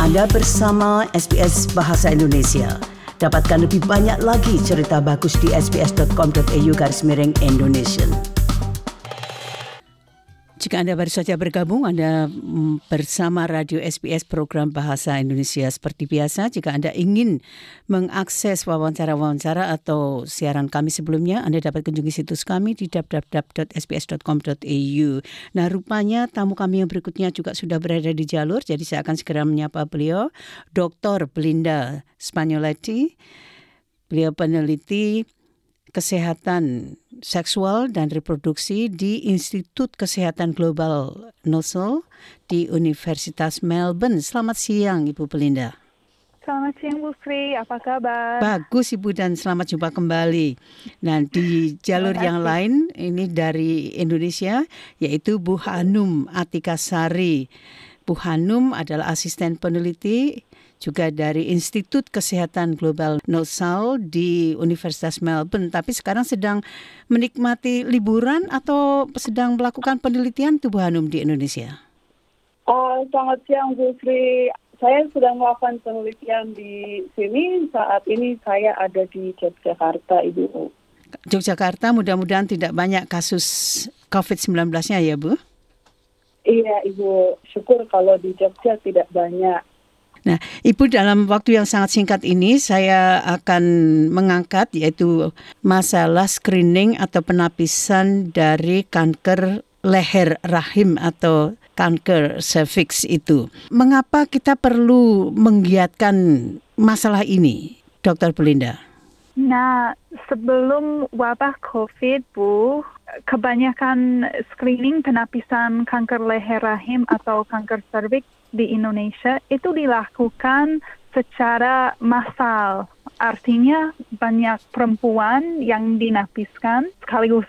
Anda bersama SBS Bahasa Indonesia. Dapatkan lebih banyak lagi cerita bagus di sbs.com.au/Indonesian. Jika Anda baru saja bergabung, Anda bersama Radio SBS program Bahasa Indonesia. Seperti biasa, jika Anda ingin mengakses wawancara-wawancara atau siaran kami sebelumnya, Anda dapat kunjungi situs kami di www.sbs.com.au. Nah, rupanya tamu kami yang berikutnya juga sudah berada di jalur, jadi saya akan segera menyapa beliau, Dr. Belinda Spagnoletti. Beliau peneliti kesehatan seksual dan reproduksi di Institut Kesehatan Global NOSL di Universitas Melbourne. Selamat siang, Ibu Belinda. Selamat siang, Bu Sri. Apa kabar? Bagus, Ibu, dan selamat jumpa kembali. Nah, di jalur yang lain, ini dari Indonesia, yaitu Bu Hanum Atikasari. Bu Hanum adalah asisten peneliti juga dari Institut Kesehatan Global NOSL di Universitas Melbourne, tapi sekarang sedang menikmati liburan atau sedang melakukan penelitian tuh Bu Hanum di Indonesia? Selamat siang, Bu Sri. Saya sedang melakukan penelitian di sini. Saat ini saya ada di Yogyakarta, Ibu. Yogyakarta, mudah-mudahan tidak banyak kasus COVID-19-nya ya, Bu? Iya, Ibu. Syukur kalau di Jogja tidak banyak. Nah, Ibu, dalam waktu yang sangat singkat ini saya akan mengangkat yaitu masalah screening atau penapisan dari kanker leher rahim atau kanker serviks itu. Mengapa kita perlu menggiatkan masalah ini, Dr. Belinda? Nah, sebelum wabah COVID, Bu, kebanyakan screening penapisan kanker leher rahim atau kanker serviks di Indonesia itu dilakukan secara massal. Artinya banyak perempuan yang dinapiskan sekaligus.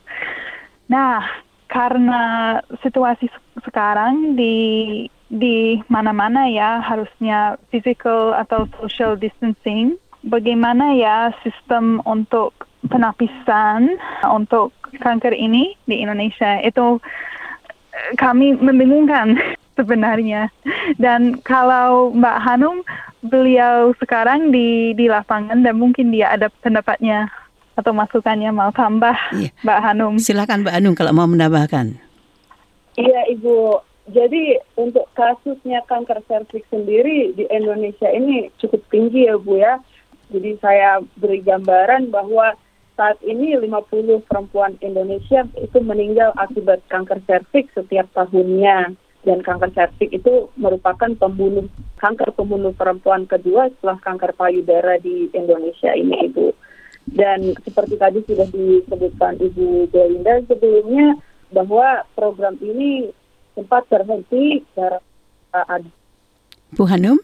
Nah, karena situasi sekarang di mana-mana ya harusnya physical atau social distancing, bagaimana ya sistem untuk penapisan untuk kanker ini di Indonesia itu kami membingungkan sebenarnya. Dan kalau Mbak Hanum, beliau sekarang di lapangan dan mungkin dia ada pendapatnya atau masukannya mau tambah, iya. Mbak Hanum. Silakan Mbak Hanum kalau mau menambahkan. Iya, Ibu. Jadi untuk kasusnya kanker serviks sendiri di Indonesia ini cukup tinggi ya, Bu ya. Jadi saya beri gambaran bahwa saat ini 50 perempuan Indonesia itu meninggal akibat kanker serviks setiap tahunnya. Dan kanker serviks itu merupakan kanker pembunuh perempuan kedua setelah kanker payudara di Indonesia ini, Ibu. Dan seperti tadi sudah disebutkan Ibu Belinda sebelumnya bahwa program ini sempat terhenti karena ada Bu Hanum?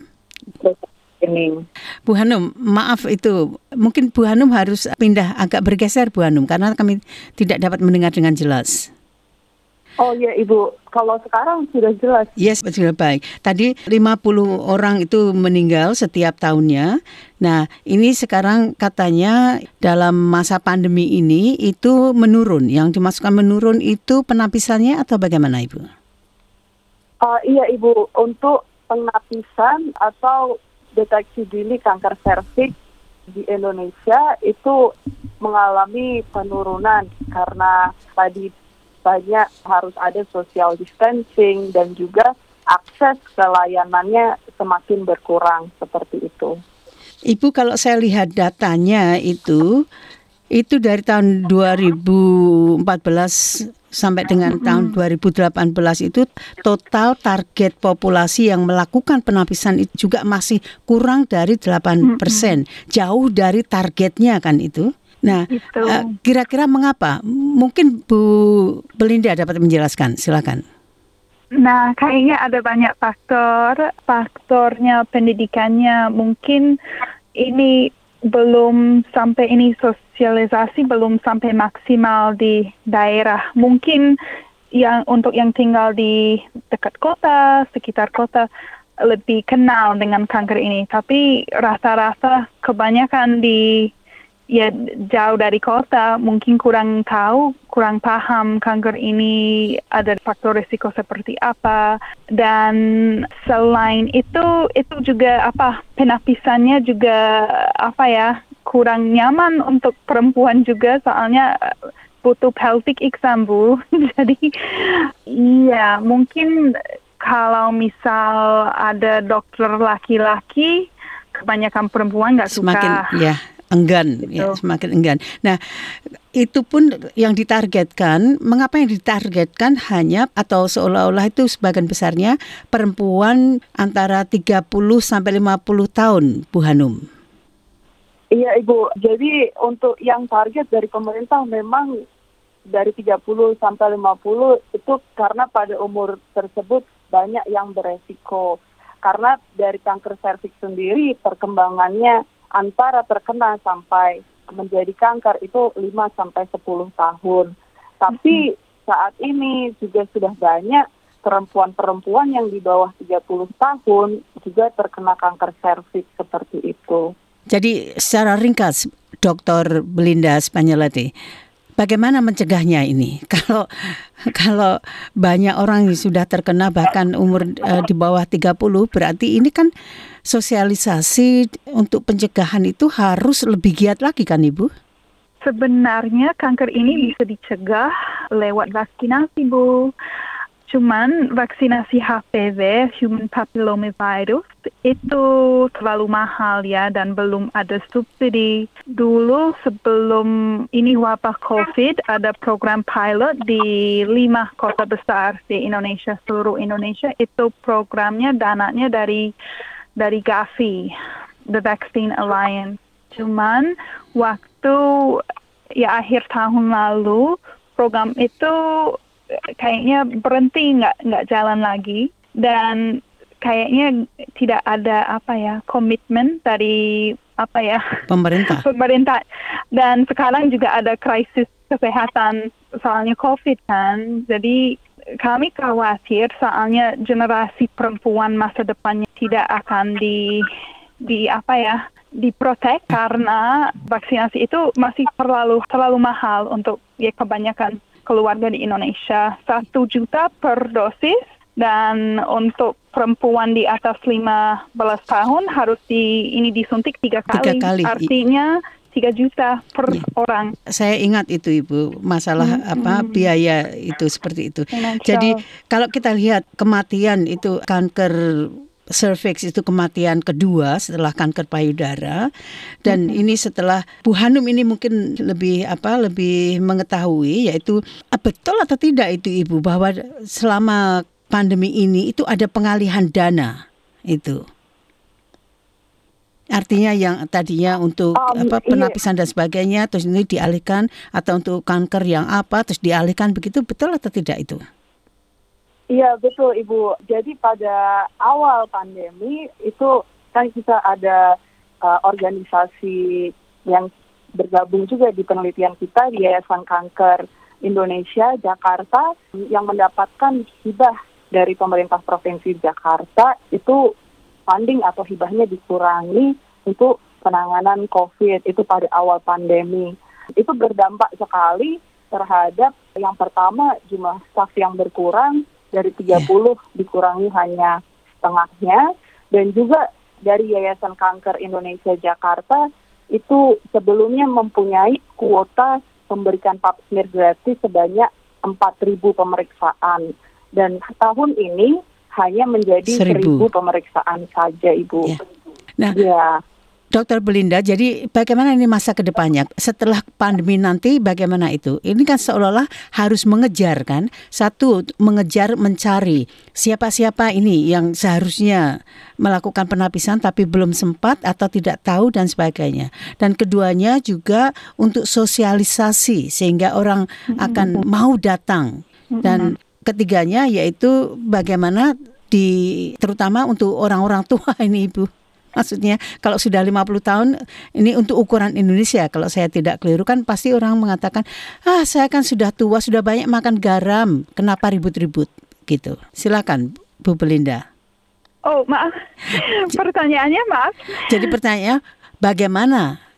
Bu Hanum, maaf itu. Mungkin Bu Hanum harus pindah agak bergeser, Bu Hanum, karena kami tidak dapat mendengar dengan jelas. Oh iya, Ibu, kalau sekarang sudah jelas. Yes, sudah baik. Tadi 50 orang itu meninggal setiap tahunnya. Nah, ini sekarang katanya dalam masa pandemi ini itu menurun. Yang dimasukkan menurun itu penapisannya atau bagaimana, Ibu? Iya, Ibu, untuk penapisan atau deteksi dini kanker serviks di Indonesia itu mengalami penurunan karena tadi banyak harus ada social distancing dan juga akses ke layanannya semakin berkurang seperti itu. Ibu, kalau saya lihat datanya itu dari tahun 2014 sampai dengan tahun 2018 itu total target populasi yang melakukan penapisan itu juga masih kurang dari 8%. Jauh dari targetnya kan itu. Nah, kira-kira mengapa? Mungkin Bu Belinda dapat menjelaskan, silakan. Nah, kayaknya ada banyak faktornya pendidikannya. Mungkin ini belum sampai sosialisasi belum sampai maksimal di daerah. Mungkin untuk yang tinggal di dekat kota, sekitar kota lebih kenal dengan kanker ini. Tapi rata-rata kebanyakan di ya jauh dari kota, mungkin kurang tahu, kurang paham kanker ini ada faktor risiko seperti apa. Dan selain itu juga penapisannya juga kurang nyaman untuk perempuan juga, soalnya butuh pelvic exam, Bu. Jadi iya, mungkin kalau misal ada dokter laki-laki, kebanyakan perempuan nggak suka. Semakin enggan, gitu. Semakin enggan. Nah, itu pun yang ditargetkan. Mengapa yang ditargetkan hanya atau seolah-olah itu sebagian besarnya perempuan antara 30 sampai 50 tahun, Bu Hanum? Iya, Ibu. Jadi untuk yang target dari pemerintah memang dari 30 sampai 50 itu karena pada umur tersebut banyak yang beresiko. Karena dari kanker serviks sendiri perkembangannya antara terkena sampai menjadi kanker itu 5 sampai 10 tahun. Tapi saat ini juga sudah banyak perempuan-perempuan yang di bawah 30 tahun juga terkena kanker serviks seperti itu. Jadi secara ringkas, Dr. Belinda Spagnoletti, bagaimana mencegahnya ini? Kalau banyak orang yang sudah terkena bahkan umur di bawah 30, berarti ini kan sosialisasi untuk pencegahan itu harus lebih giat lagi kan, Ibu? Sebenarnya kanker ini bisa dicegah lewat vaksinasi, Bu. Cuman vaksinasi HPV, Human Papillomavirus, itu terlalu mahal ya, dan belum ada subsidi. Dulu sebelum ini wabah COVID, ada program pilot di 5 kota besar di Indonesia, seluruh Indonesia. Itu programnya, dananya dari Gavi, The Vaccine Alliance. Cuman waktu akhir tahun lalu, program itu kayaknya berhenti, nggak jalan lagi, dan kayaknya tidak ada komitmen dari pemerintah. Dan sekarang juga ada krisis kesehatan soalnya COVID kan. Jadi kami khawatir soalnya generasi perempuan masa depannya tidak akan diprotek karena vaksinasi itu masih terlalu mahal untuk kebanyakan keluarga di Indonesia. 1 juta per dosis, dan untuk perempuan di atas 15 tahun harus disuntik 3 kali. Artinya 3 juta per orang. Saya ingat itu, Ibu, masalah biaya itu seperti itu. Jadi kalau kita lihat kematian itu kanker cervix itu kematian kedua setelah kanker payudara, dan ini setelah Bu Hanum ini mungkin lebih mengetahui, yaitu betul atau tidak itu, Ibu, bahwa selama pandemi ini itu ada pengalihan dana itu. Artinya yang tadinya untuk penapisan dan sebagainya terus ini dialihkan, atau untuk kanker yang terus dialihkan, begitu, betul atau tidak itu? Iya, betul, Ibu. Jadi pada awal pandemi itu kan kita ada organisasi yang bergabung juga di penelitian kita di Yayasan Kanker Indonesia Jakarta yang mendapatkan hibah dari pemerintah Provinsi Jakarta. Itu funding atau hibahnya dikurangi untuk penanganan COVID itu pada awal pandemi. Itu berdampak sekali terhadap yang pertama jumlah staf yang berkurang, dari 30 dikurangi hanya setengahnya, dan juga dari Yayasan Kanker Indonesia Jakarta itu sebelumnya mempunyai kuota memberikan pap smear gratis sebanyak 4.000 pemeriksaan, dan tahun ini hanya menjadi 1.000 pemeriksaan saja, Ibu. Dokter Belinda, jadi bagaimana ini masa kedepannya setelah pandemi nanti, bagaimana itu? Ini kan seolah-olah harus mengejar kan, satu mengejar mencari siapa-siapa ini yang seharusnya melakukan penapisan tapi belum sempat atau tidak tahu dan sebagainya. Dan keduanya juga untuk sosialisasi sehingga orang akan mau datang. Dan ketiganya yaitu bagaimana terutama untuk orang-orang tua ini, Ibu. Maksudnya kalau sudah 50 tahun, ini untuk ukuran Indonesia, kalau saya tidak keliru kan pasti orang mengatakan, saya kan sudah tua, sudah banyak makan garam, kenapa ribut-ribut gitu. Silakan Bu Belinda. Oh, maaf. Pertanyaannya maaf. Jadi pertanyaannya bagaimana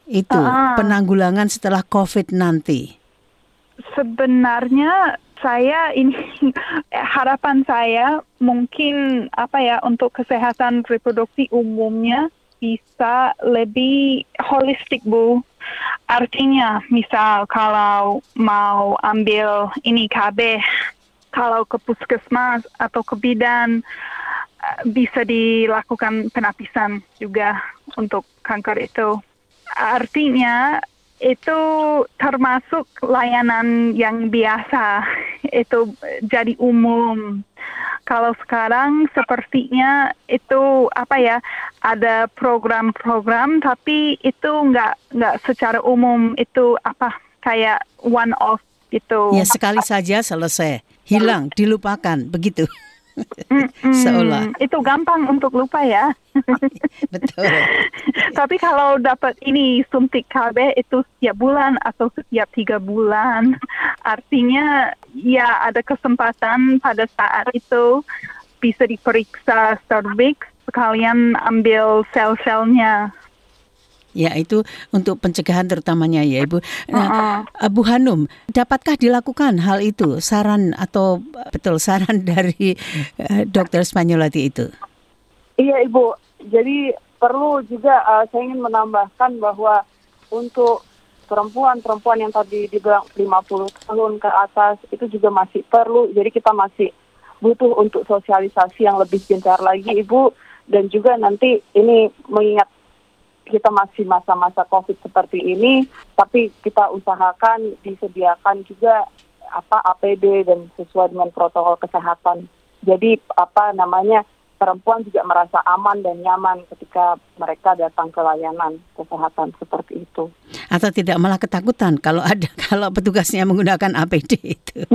itu penanggulangan setelah COVID nanti? Sebenarnya saya ini harapan saya mungkin untuk kesehatan reproduksi umumnya bisa lebih holistik, Bu. Artinya misal kalau mau ambil ini KB, kalau ke puskesmas atau ke bidan bisa dilakukan penapisan juga untuk kanker itu. Artinya itu termasuk layanan yang biasa, itu jadi umum. Kalau sekarang sepertinya itu ada program-program, tapi itu nggak secara umum, itu kayak one off gitu. Ya, sekali saja selesai, hilang, dilupakan, begitu. Seolah. Itu gampang untuk lupa ya. Betul. Tapi kalau dapat ini suntik KB itu setiap bulan atau setiap 3 bulan, artinya ya ada kesempatan pada saat itu bisa diperiksa cervix, sekalian ambil sel-selnya. Ya, itu untuk pencegahan terutamanya ya, Ibu. Nah, Bu Hanum, dapatkah dilakukan hal itu? Saran dari Dr. Spagnoletti itu? Iya, Ibu. Jadi perlu juga saya ingin menambahkan bahwa untuk perempuan yang tadi dibilang 50 tahun ke atas itu juga masih perlu. Jadi kita masih butuh untuk sosialisasi yang lebih gencar lagi, Ibu. Dan juga nanti ini mengingat kita masih masa-masa COVID seperti ini, tapi kita usahakan disediakan juga APD dan sesuai dengan protokol kesehatan. Jadi perempuan juga merasa aman dan nyaman ketika mereka datang ke layanan kesehatan seperti itu. Atau tidak malah ketakutan kalau petugasnya menggunakan APD itu.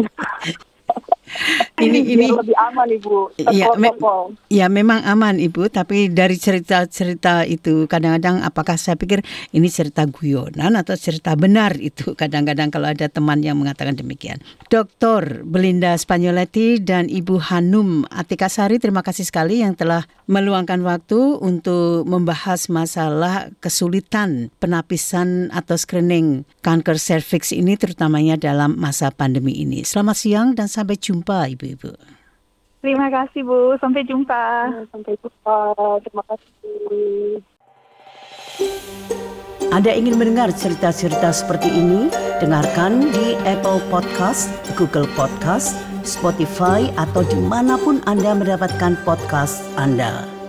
Ini lebih aman, Ibu. Ya, memang aman, Ibu, tapi dari cerita-cerita itu kadang-kadang apakah saya pikir ini cerita guyonan atau cerita benar itu kadang-kadang kalau ada teman yang mengatakan demikian. Dr. Belinda Spagnoletti dan Ibu Hanum Atikasari, terima kasih sekali yang telah meluangkan waktu untuk membahas masalah kesulitan penapisan atau screening kanker serviks ini terutamanya dalam masa pandemi ini. Selamat siang dan sampai jumpa, Ibu-ibu. Terima kasih, Bu. Sampai jumpa. Sampai jumpa. Terima kasih. Anda ingin mendengar cerita-cerita seperti ini? Dengarkan di Apple Podcast, Google Podcast, Spotify, atau dimanapun Anda mendapatkan podcast Anda.